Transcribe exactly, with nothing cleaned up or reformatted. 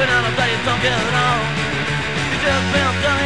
But none of that don't get on. You just been done